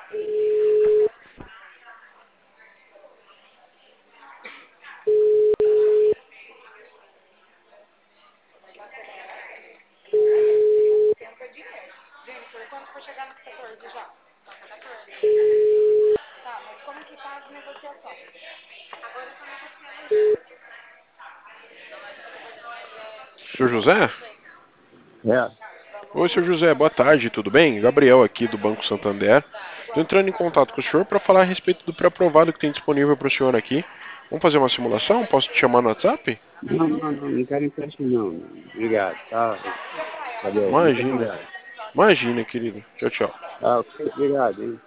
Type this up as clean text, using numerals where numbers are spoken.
Senhor José? É. Oi, senhor José, boa tarde, tudo bem? Gabriel aqui do Banco Santander. Estou entrando em contato com o senhor para falar a respeito do pré-aprovado que tem disponível para o senhor aqui. Vamos fazer uma simulação? Posso te chamar no WhatsApp? Não quero empréstimo não. Obrigado, tá? Valeu, muito Imagina. obrigado. Imagina, querido. Tchau, tchau. Ah, ok, obrigado, hein?